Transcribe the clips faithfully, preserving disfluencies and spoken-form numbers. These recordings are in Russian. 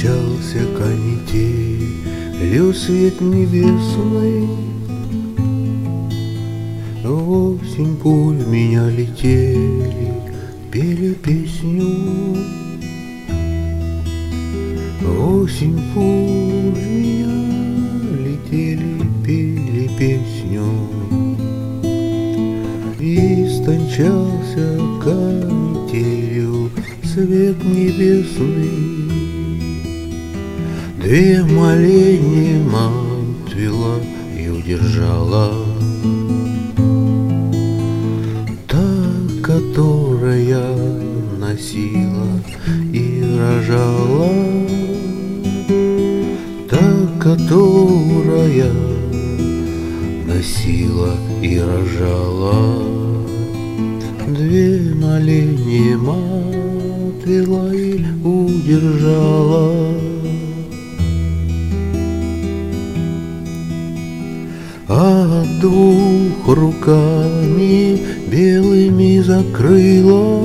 Истончался канителью свет небесный. В осень пуль в меня летели, пели песню. В осень пуль в меня летели, пели песню. Истончался канителью свет небесный. Две моления мать вела и удержала, та, которая носила и рожала, та, которая носила и рожала. Две моления мать вела и удержала. А двух руками белыми закрыла,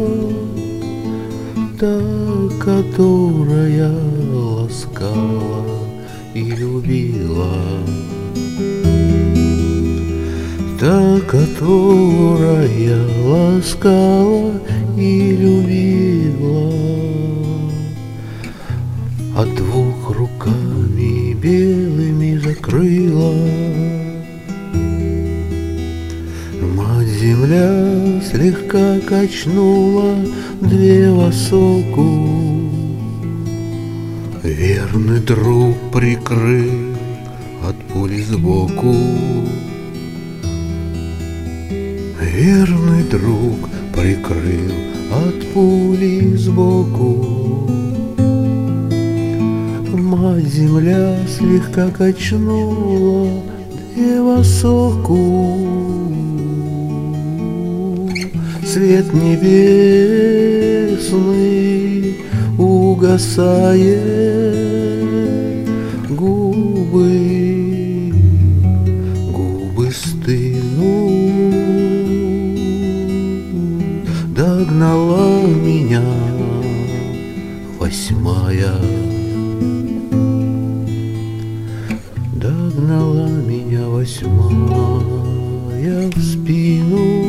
та, которая ласкала и любила, та, которая ласкала и любила. А двух руками белыми закрыла. Мать-земля слегка качнула две высоку. Верный друг прикрыл от пули сбоку. Верный друг прикрыл от пули сбоку. Мать-земля слегка качнула две высоку. Свет небесный угасает, губы, губы стынут. Догнала меня восьмая, догнала меня восьмая в спину.